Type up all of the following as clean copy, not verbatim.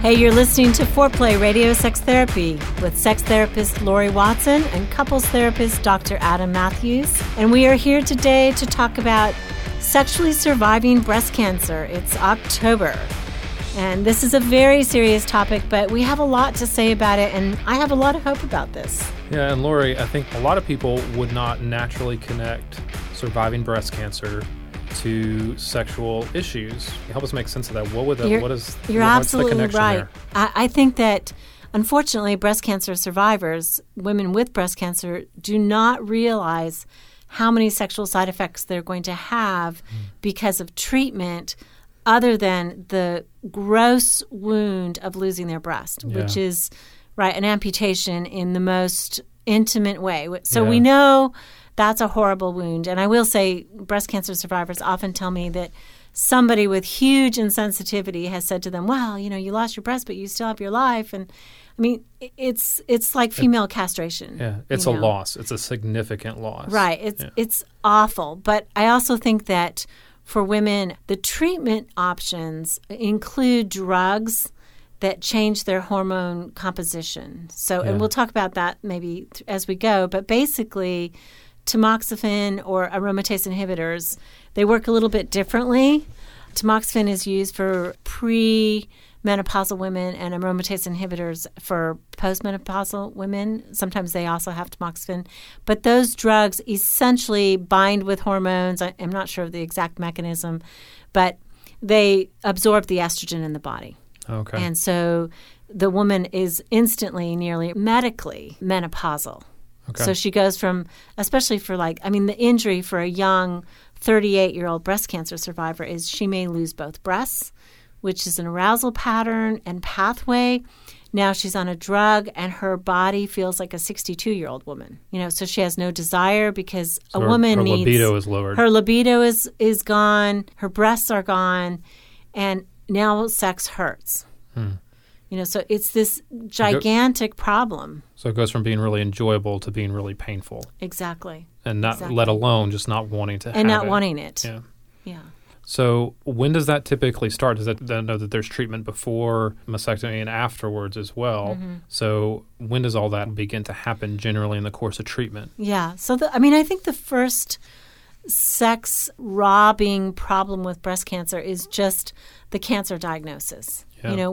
Hey, you're listening to Foreplay Radio Sex Therapy with sex therapist Lori Watson and couples therapist Dr. Adam Matthews. And we are here today to talk about sexually surviving breast cancer. It's October. And this is a very serious topic, but we have a lot to say about it, and I have a lot of hope about this. Yeah, and Lori, I think a lot of people would not naturally connect surviving breast cancer to sexual issues. Help us make sense of that. What's the connection right. there? I think that, unfortunately, breast cancer survivors, women with breast cancer, do not realize how many sexual side effects they're going to have because of treatment other than the gross wound of losing their breast, which is, right, an amputation in the most intimate way. So we know that's a horrible wound. And I will say breast cancer survivors often tell me that somebody with huge insensitivity has said to them, well, you lost your breast, but you still have your life. And I mean, it's like female castration. Yeah, it's a loss. It's a significant loss. Right. It's awful. But I also think that for women, the treatment options include drugs that change their hormone composition. So, and we'll talk about that maybe as we go. But basically, tamoxifen or aromatase inhibitors, they work a little bit differently. Tamoxifen is used for pre-menopausal women and aromatase inhibitors for postmenopausal women. Sometimes they also have tamoxifen. But those drugs essentially bind with hormones. I'm not sure of the exact mechanism, but they absorb the estrogen in the body. Okay. And so the woman is instantly, nearly medically menopausal. Okay. So she goes from, especially for the injury for a young 38-year-old breast cancer survivor is she may lose both breasts, which is an arousal pattern and pathway. Now she's on a drug and her body feels like a 62-year-old woman. So she has no desire because a woman needs... Her libido is lowered. Her libido is gone. Her breasts are gone. And now sex hurts. So it's this gigantic problem. So it goes from being really enjoyable to being really painful. Exactly. And let alone just not wanting to have it. And not wanting it. Yeah. So when does that typically start? Does that know that there's treatment before mastectomy and afterwards as well? Mm-hmm. So when does all that begin to happen generally in the course of treatment? Yeah. So I think the first sex-robbing problem with breast cancer is just the cancer diagnosis. Yeah.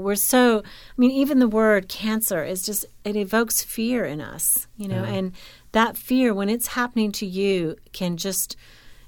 Even the word cancer is just, it evokes fear in us, and that fear, when it's happening to you, can just,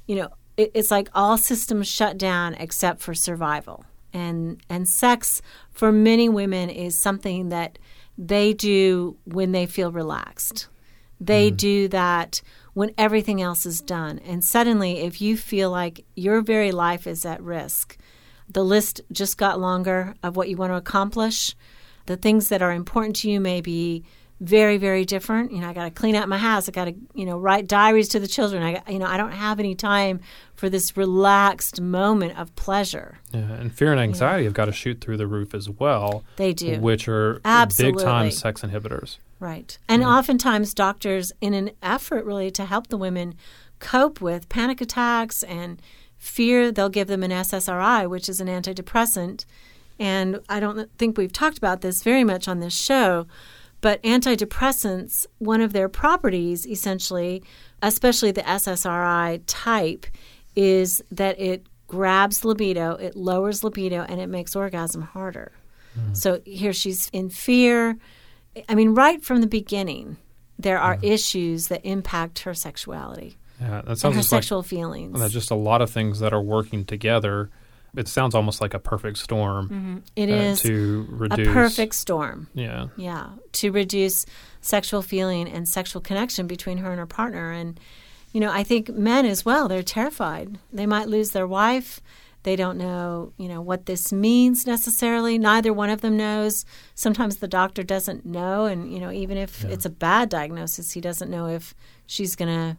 it's like all systems shut down except for survival. And sex for many women is something that they do when they feel relaxed. They do that when everything else is done. And suddenly, if you feel like your very life is at risk, the list just got longer of what you want to accomplish. The things that are important to you may be very, very different. I got to clean out my house. I got to, write diaries to the children. I don't have any time for this relaxed moment of pleasure. Yeah, and fear and anxiety have got to shoot through the roof as well. They do. Which are big-time sex inhibitors. Right. And oftentimes doctors, in an effort really to help the women cope with panic attacks and fear, they'll give them an SSRI, which is an antidepressant. And I don't think we've talked about this very much on this show, but antidepressants, one of their properties, essentially, especially the SSRI type, is that it grabs libido, it lowers libido, and it makes orgasm harder. So here she's in fear. Right from the beginning, there are issues that impact her sexuality. Yeah, that sounds and her sexual feelings. There's just a lot of things that are working together. It sounds almost like a perfect storm. Mm-hmm. It is to reduce a perfect storm. Yeah, to reduce sexual feeling and sexual connection between her and her partner. And I think men as well. They're terrified. They might lose their wife. They don't know, what this means necessarily. Neither one of them knows. Sometimes the doctor doesn't know, and even if it's a bad diagnosis, he doesn't know if she's going to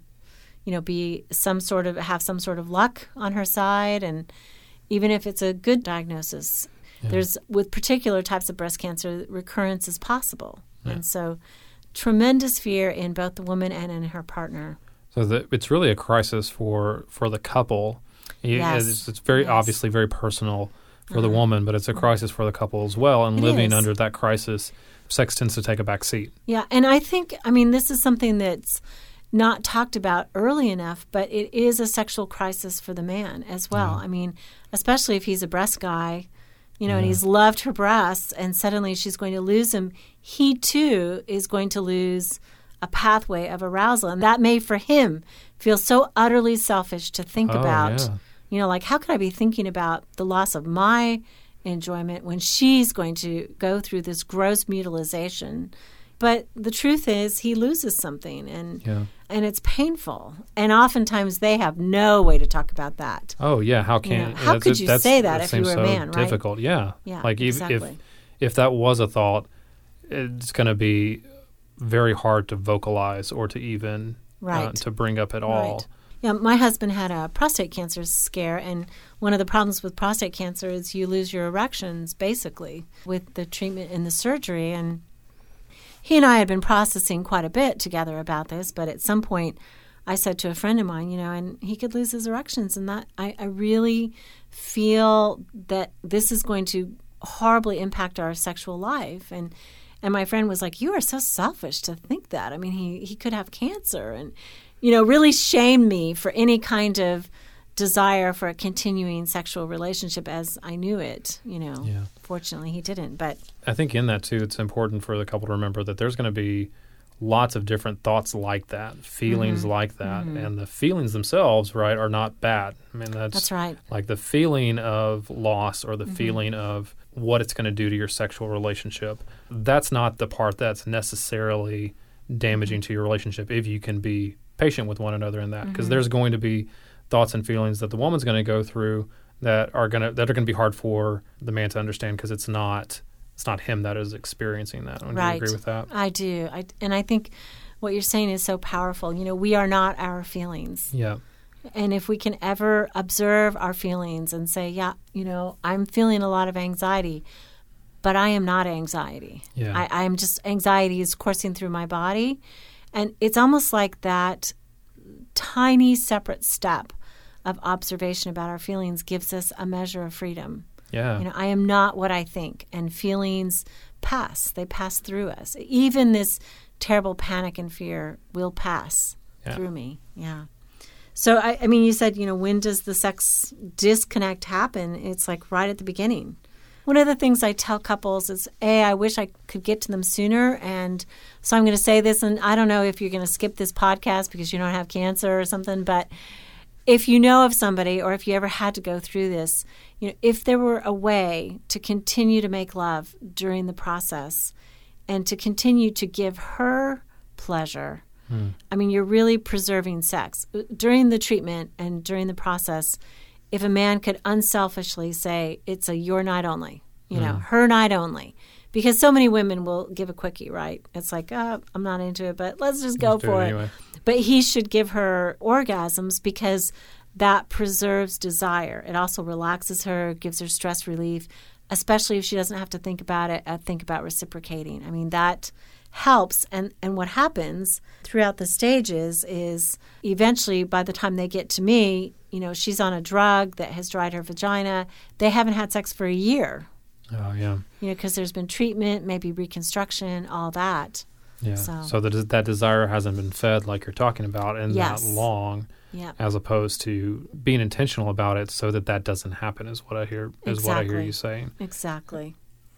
be have some sort of luck on her side. And even if it's a good diagnosis, there's, with particular types of breast cancer, recurrence is possible. Yeah. And so tremendous fear in both the woman and in her partner. So it's really a crisis for the couple. Yes. It's very obviously very personal for the woman, but it's a crisis for the couple as well. And living is. under that crisis, sex tends to take a back seat. Yeah, and I think, this is something that's not talked about early enough, but it is a sexual crisis for the man as well. Yeah. Especially if he's a breast guy, and he's loved her breasts, and suddenly she's going to lose him. He, too, is going to lose a pathway of arousal. And that may, for him, feel so utterly selfish to think about. Yeah. Like, how could I be thinking about the loss of my enjoyment when she's going to go through this gross mutilization? But the truth is, he loses something, and it's painful. And oftentimes, they have no way to talk about that. Oh yeah, how can how could you say that if you were a man? Right? Difficult, yeah. Like exactly. if that was a thought, it's going to be very hard to vocalize or to even to bring up at all. Right. Yeah, my husband had a prostate cancer scare, and one of the problems with prostate cancer is you lose your erections, basically, with the treatment and the surgery. And he and I had been processing quite a bit together about this, but at some point I said to a friend of mine, and he could lose his erections, and that I really feel that this is going to horribly impact our sexual life. And my friend was like, "You are so selfish to think that. He could have cancer," and really shamed me for any kind of desire for a continuing sexual relationship as I knew it. Fortunately, he didn't. But I think in that, too, it's important for the couple to remember that there's going to be lots of different thoughts like that, feelings like that. And the feelings themselves, right, are not bad. That's right. Like the feeling of loss or the feeling of what it's going to do to your sexual relationship, that's not the part that's necessarily damaging to your relationship if you can be patient with one another in that. Because there's going to be thoughts and feelings that the woman's going to go through that are going to be hard for the man to understand because it's not him that is experiencing that. Do you agree with that? I do. And I think what you're saying is so powerful. We are not our feelings. Yeah. And if we can ever observe our feelings and say, I'm feeling a lot of anxiety, but I am not anxiety. Yeah. I'm just, anxiety is coursing through my body. And it's almost like that tiny separate step of observation about our feelings gives us a measure of freedom. Yeah. I am not what I think, and feelings pass. They pass through us. Even this terrible panic and fear will pass through me. Yeah. So, you said, when does the sex disconnect happen? It's like right at the beginning. One of the things I tell couples is, I wish I could get to them sooner. And so I'm going to say this, and I don't know if you're going to skip this podcast because you don't have cancer or something, but if you know of somebody or if you ever had to go through this, if there were a way to continue to make love during the process and to continue to give her pleasure, you're really preserving sex. During the treatment and during the process, if a man could unselfishly say, it's a your night only, her night only. Because so many women will give a quickie, right? It's like, I'm not into it, but let's just go for it. Anyway. But he should give her orgasms because that preserves desire. It also relaxes her, gives her stress relief, especially if she doesn't have to think about it, think about reciprocating. That helps. And what happens throughout the stages is eventually by the time they get to me, she's on a drug that has dried her vagina. They haven't had sex for a year. Oh, yeah. Because there's been treatment, maybe reconstruction, all that. Yeah. So that desire hasn't been fed like you're talking about in that long, as opposed to being intentional about it so that doesn't happen is what I hear you saying. Exactly.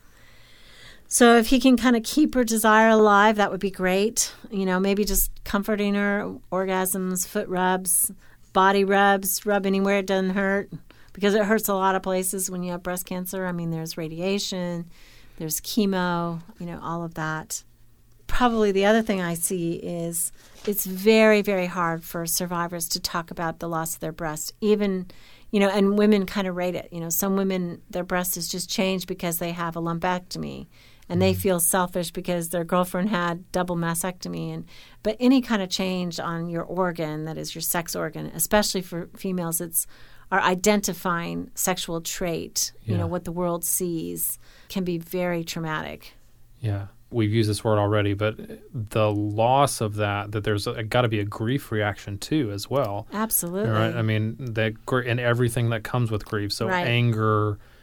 So if he can kind of keep her desire alive, that would be great. Maybe just comforting her, orgasms, foot rubs, body rubs, rub anywhere it doesn't hurt. Because it hurts a lot of places when you have breast cancer. There's radiation, there's chemo, all of that. Probably the other thing I see is it's very, very hard for survivors to talk about the loss of their breast. Even, and women kind of rate it. Some women, their breast is just changed because they have a lumpectomy. And they feel selfish because their girlfriend had double mastectomy. But any kind of change on your organ, that is your sex organ, especially for females, it's our identifying sexual trait, what the world sees, can be very traumatic. Yeah. We've used this word already, but the loss of that there's got to be a grief reaction too as well. Absolutely. Right? And everything that comes with grief. So anger,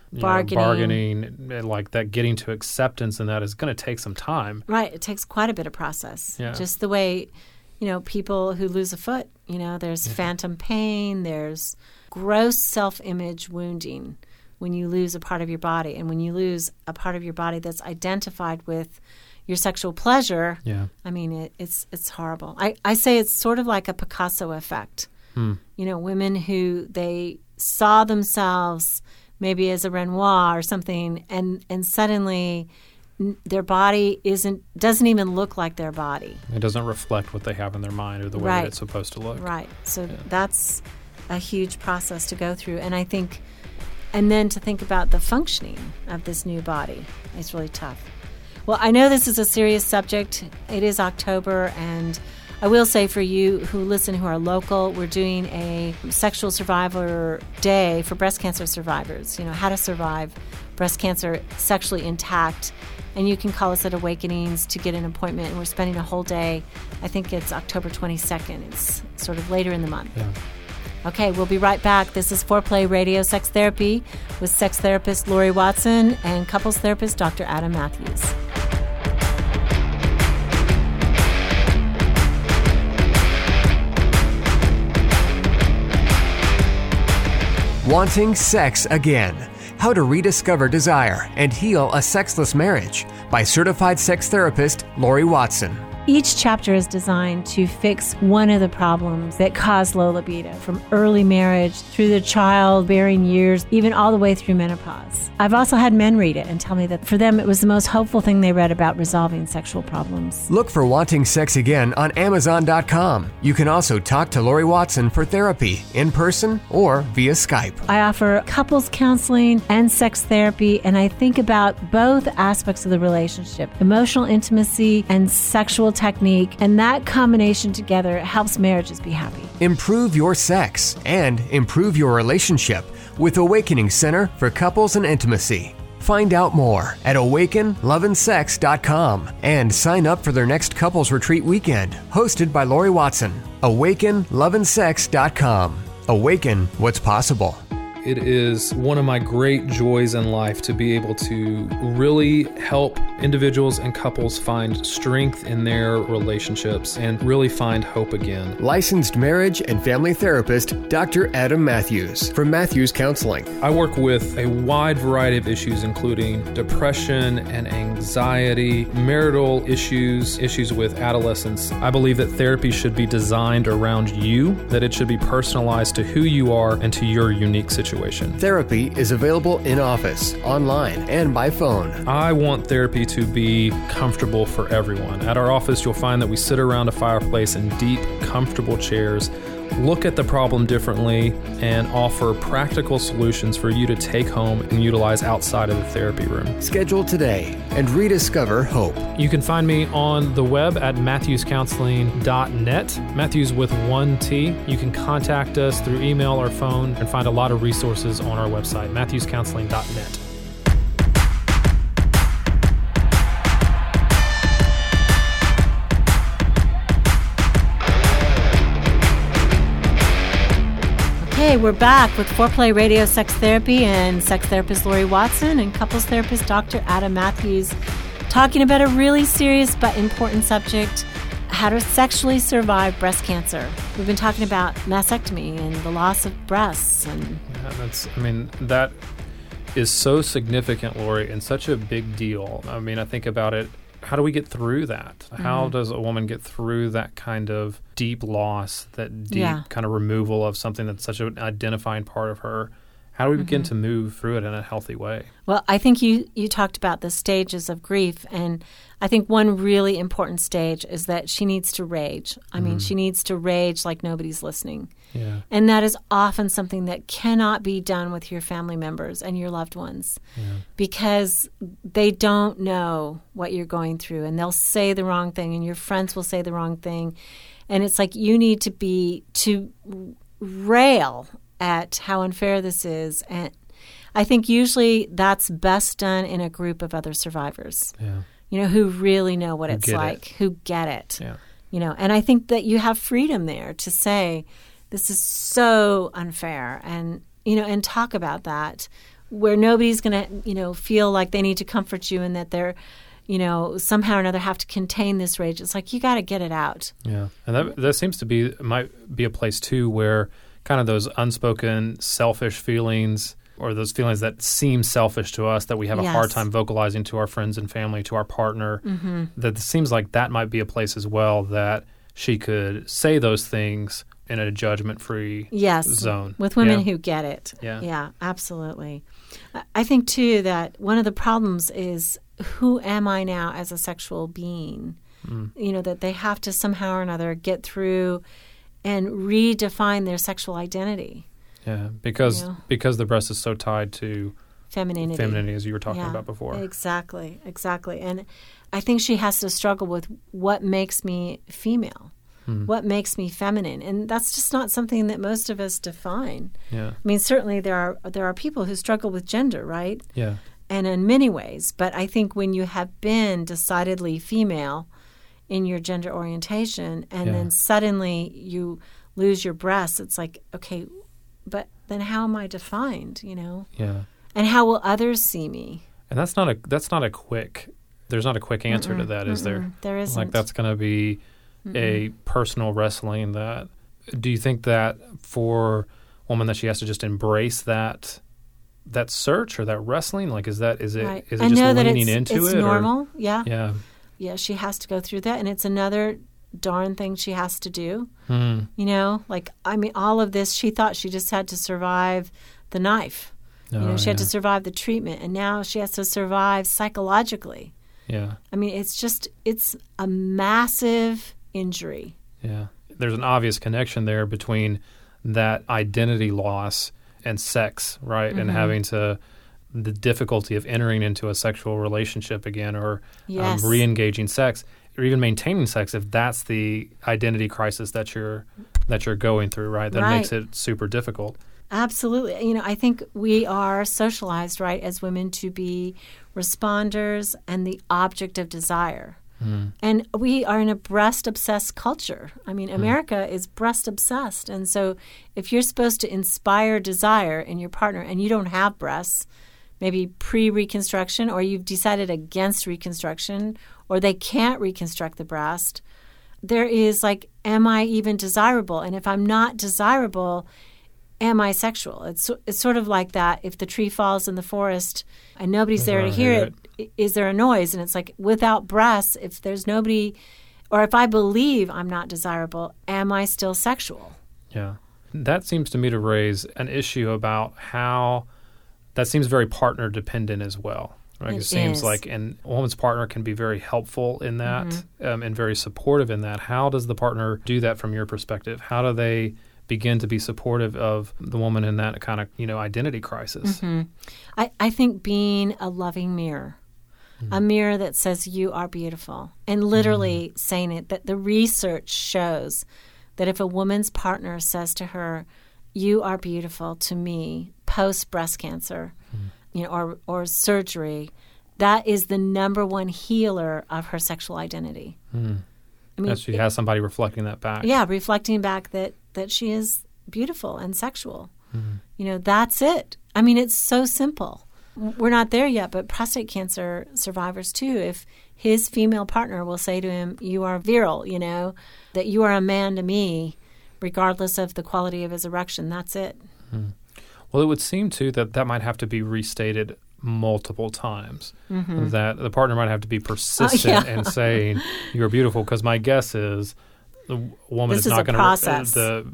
bargaining, like that, getting to acceptance, and that is going to take some time. Right. It takes quite a bit of process. Yeah. Just the way, people who lose a foot, there's phantom pain, there's gross self-image wounding when you lose a part of your body. And when you lose a part of your body that's identified with your sexual pleasure, I mean, it's horrible. I say it's sort of like a Picasso effect. Women who they saw themselves maybe as a Renoir or something, and suddenly their body doesn't even look like their body. It doesn't reflect what they have in their mind or the way that it's supposed to look. Right. So that's a huge process to go through. And I think, and then to think about the functioning of this new body is really tough. Well, I know this is a serious subject. It is October, and I will say for you who listen, who are local, we're doing a sexual survivor day for breast cancer survivors, how to survive breast cancer sexually intact. And you can call us at Awakenings to get an appointment. And we're spending a whole day. I think it's October 22nd. It's sort of later in the month. Yeah. Okay, we'll be right back. This is Foreplay Radio Sex Therapy with sex therapist Lori Watson and couples therapist Dr. Adam Matthews. Wanting Sex Again. How to Rediscover Desire and Heal a Sexless Marriage by certified sex therapist Lori Watson. Each chapter is designed to fix one of the problems that cause low libido, from early marriage through the childbearing years, even all the way through menopause. I've also had men read it and tell me that for them it was the most hopeful thing they read about resolving sexual problems. Look for Wanting Sex Again on Amazon.com. You can also talk to Lori Watson for therapy in person or via Skype. I offer couples counseling and sex therapy, and I think about both aspects of the relationship, emotional intimacy and sexual technique, and that combination together helps marriages be happy. Improve your sex and improve your relationship with Awakening Center for Couples and Intimacy. Find out more at awakenloveandsex.com and sign up for their next couples retreat weekend, hosted by Lori Watson. awakenloveandsex.com. Awaken what's possible. It is one of my great joys in life to be able to really help individuals and couples find strength in their relationships and really find hope again. Licensed marriage and family therapist Dr. Adam Matthews from Matthews Counseling. I work with a wide variety of issues, including depression and anxiety, marital issues, issues with adolescence. I believe that therapy should be designed around you, that it should be personalized to who you are and to your unique situation. Therapy is available in office, online, and by phone. I want therapy to be comfortable for everyone. At our office, you'll find that we sit around a fireplace in deep, comfortable chairs, look at the problem differently, and offer practical solutions for you to take home and utilize outside of the therapy room. Schedule today and rediscover hope. You can find me on the web at matthewscounseling.net, Matthews with 1 T. You can contact us through email or phone and find a lot of resources on our website, matthewscounseling.net. Hey, we're back with Foreplay Radio Sex Therapy and sex therapist Lori Watson and couples therapist Dr. Adam Matthews, talking about a really serious but important subject, how to sexually survive breast cancer. We've been talking about mastectomy and the loss of breasts. And that is so significant, Lori, and such a big deal. I mean, I think about it. How do we get through that? Mm-hmm. How does a woman get through that kind of deep loss, that deep kind of removal of something that's such an identifying part of her? How do we begin to move through it in a healthy way? Well, I think you talked about the stages of grief, and I think one really important stage is that she needs to rage. I mean, she needs to rage like nobody's listening. Yeah. And that is often something that cannot be done with your family members and your loved ones because they don't know what you're going through, and they'll say the wrong thing, and your friends will say the wrong thing. And it's like you need to rail at how unfair this is. And I think usually that's best done in a group of other survivors, who really know what it's like, who get it, and I think that you have freedom there to say, this is so unfair, and, and talk about that where nobody's going to, feel like they need to comfort you and that they're, somehow or another have to contain this rage. It's like, you got to get it out. Yeah. And that seems to be, might be a place too where kind of those unspoken selfish feelings or those feelings that seem selfish to us that we have a hard time vocalizing to our friends and family, to our partner, that it seems like that might be a place as well that she could say those things in a judgment-free zone. With women who get it. Yeah, absolutely. I think, too, that one of the problems is, who am I now as a sexual being? That they have to somehow or another get through and redefine their sexual identity. Yeah, because the breast is so tied to femininity, as you were talking about before. Exactly. And I think she has to struggle with what makes me female, what makes me feminine, and that's just not something that most of us define. Yeah, I mean, certainly there are people who struggle with gender, right? Yeah, and in many ways. But I think when you have been decidedly female in your gender orientation, and then suddenly you lose your breasts, it's like, okay, but then how am I defined? Yeah. And how will others see me? And that's not a quick. There's not a quick answer to that, is there? There isn't. Like, that's going to be a personal wrestling. Do you think that for a woman that she has to just embrace that search or that wrestling? Like, is it right. is it I just know that leaning into it's it? It's normal. Or? Yeah. Yeah, she has to go through that, and it's another darn thing she has to do. All of this, she thought she just had to survive the knife. She had to survive the treatment, and now she has to survive psychologically. Yeah. I mean, it's a massive injury. Yeah. There's an obvious connection there between that identity loss and sex, right? And having the difficulty of entering into a sexual relationship again, or re-engaging sex, or even maintaining sex, if that's the identity crisis that you're going through, right? That makes it super difficult. Absolutely. I think we are socialized, right, as women to be responders and the object of desire. And we are in a breast-obsessed culture. I mean, America is breast-obsessed. And so if you're supposed to inspire desire in your partner and you don't have breasts, maybe pre-reconstruction, or you've decided against reconstruction, or they can't reconstruct the breast, there is like, am I even desirable? And if I'm not desirable, am I sexual? It's sort of like that. If the tree falls in the forest and nobody's there to hear it, is there a noise? And it's like, without breasts, if there's nobody, or if I believe I'm not desirable, am I still sexual? Yeah. That seems to me to raise an issue about how that seems very partner dependent as well. Right? It seems like a woman's partner can be very helpful in that and very supportive in that. How does the partner do that from your perspective? How do they begin to be supportive of the woman in that kind of, identity crisis? I think being a loving mirror, a mirror that says you are beautiful, and literally saying it, that the research shows that if a woman's partner says to her, you are beautiful to me, post breast cancer, or surgery, that is the number one healer of her sexual identity. I mean, she has somebody reflecting that back. Yeah, reflecting back that she is beautiful and sexual. That's it. I mean, it's so simple. We're not there yet, but prostate cancer survivors too, if his female partner will say to him, you are virile, that you are a man to me, regardless of the quality of his erection, that's it. Well, it would seem, too, that might have to be restated multiple times, that the partner might have to be persistent in saying, you're beautiful, because my guess is the woman this is not going to process.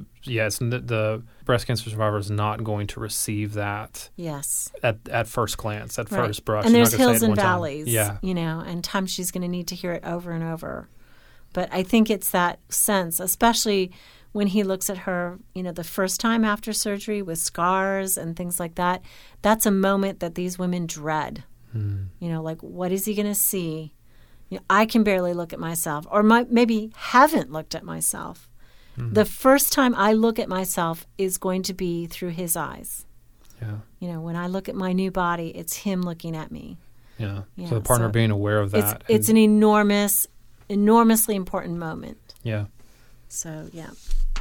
The breast cancer survivor is not going to receive that at first glance, at first brush. And there's You're not gonna hills say it and one time. valleys, and times she's going to need to hear it over and over. But I think it's that sense, especially when he looks at her, the first time after surgery with scars and things like that, that's a moment that these women dread. Like, what is he going to see? I can barely look at myself, or maybe haven't looked at myself. The first time I look at myself is going to be through his eyes. Yeah. When I look at my new body, it's him looking at me. Yeah. So the partner being aware of that. It's an enormously important moment. Yeah. So, yeah.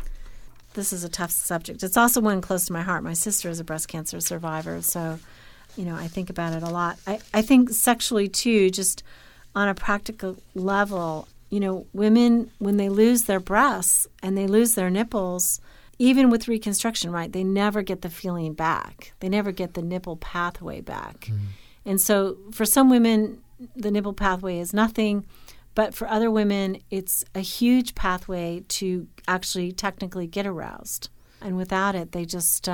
This is a tough subject. It's also one close to my heart. My sister is a breast cancer survivor, so I think about it a lot. I think sexually, too, just on a practical level, women, when they lose their breasts and they lose their nipples, even with reconstruction, right, they never get the feeling back. They never get the nipple pathway back. And so for some women, the nipple pathway is nothing. But for other women, it's a huge pathway to actually technically get aroused. And without it, they just,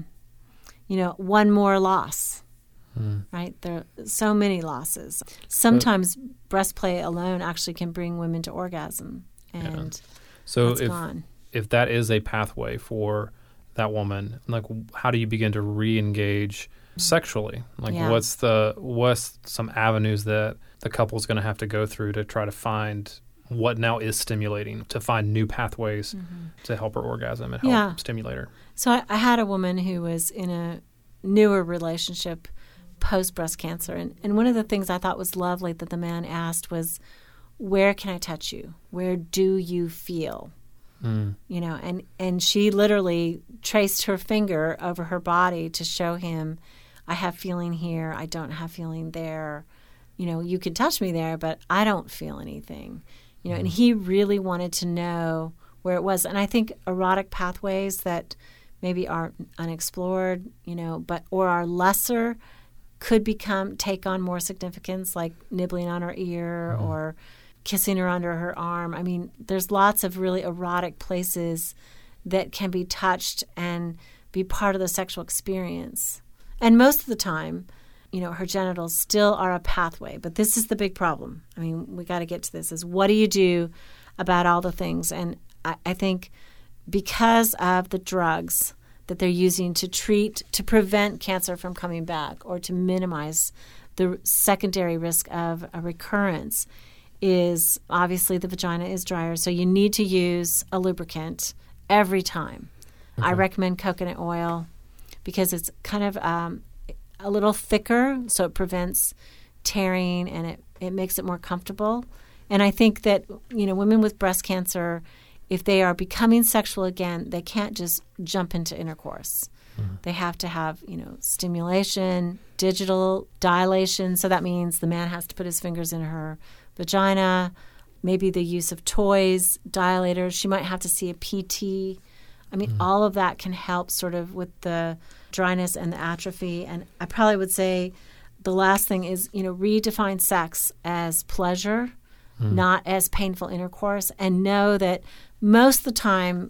one more loss, right? There are so many losses. Sometimes breast play alone actually can bring women to orgasm, and so that's gone. If that is a pathway for that woman, like, how do you begin to re-engage sexually? Like, what's some avenues that the couple's going to have to go through to try to find what now is stimulating, to find new pathways to help her orgasm and help stimulate her? So I had a woman who was in a newer relationship post-breast cancer, and one of the things I thought was lovely that the man asked was, where can I touch you? Where do you feel? And she literally traced her finger over her body to show him, I have feeling here, I don't have feeling there. You can touch me there, but I don't feel anything. And he really wanted to know where it was. And I think erotic pathways that maybe are unexplored, or are lesser, could take on more significance, like nibbling on her ear or kissing her under her arm. I mean, there's lots of really erotic places that can be touched and be part of the sexual experience. And most of the time, her genitals still are a pathway. But this is the big problem. I mean, we got to get to this, is what do you do about all the things? And I think because of the drugs that they're using to prevent cancer from coming back or to minimize the secondary risk of a recurrence, is obviously the vagina is drier. So you need to use a lubricant every time. I recommend coconut oil because it's kind of a little thicker, so it prevents tearing and it makes it more comfortable. And I think that, women with breast cancer, if they are becoming sexual again, they can't just jump into intercourse. They have to have, stimulation, digital dilation. So that means the man has to put his fingers in her vagina, maybe the use of toys, dilators. She might have to see a PT. I mean, all of that can help sort of with the dryness and the atrophy. And I probably would say the last thing is, redefine sex as pleasure, not as painful intercourse, and know that most of the time,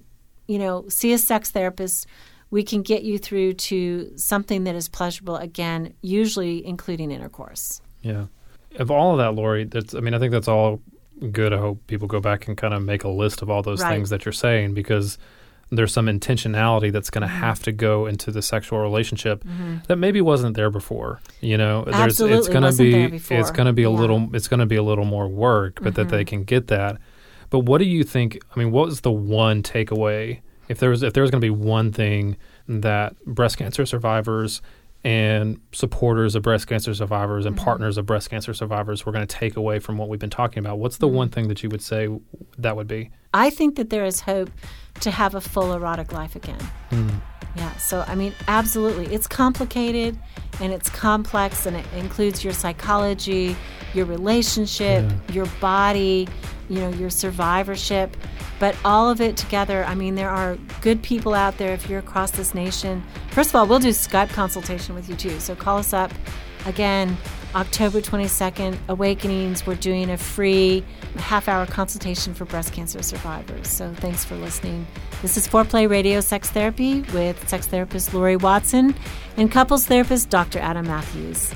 see a sex therapist. We can get you through to something that is pleasurable again, usually including intercourse. Yeah. Of all of that, Lori, I think that's all good. I hope people go back and kind of make a list of all those things that you're saying, because there's some intentionality that's going to have to go into the sexual relationship that maybe wasn't there before. Absolutely it's going to wasn't be there before. It's going to be a little more work, but that they can get that. But what do you think? I mean, what was the one takeaway? If there was going to be one thing that breast cancer survivors and supporters of breast cancer survivors and partners of breast cancer survivors were going to take away from what we've been talking about, what's the one thing that you would say that would be? I think that there is hope to have a full erotic life again. Yeah, so absolutely. It's complicated and it's complex, and it includes your psychology, your relationship, your body, your survivorship. But all of it together, there are good people out there if you're across this nation. First of all, we'll do Skype consultation with you too. So call us up. Again, October 22nd, Awakenings, we're doing a free half-hour consultation for breast cancer survivors. So thanks for listening. This is Foreplay Radio Sex Therapy with sex therapist Lori Watson and couples therapist Dr. Adam Matthews.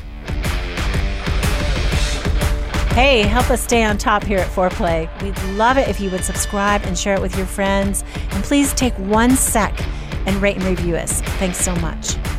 Hey, help us stay on top here at Foreplay. We'd love it if you would subscribe and share it with your friends. And please take 1 sec and rate and review us. Thanks so much.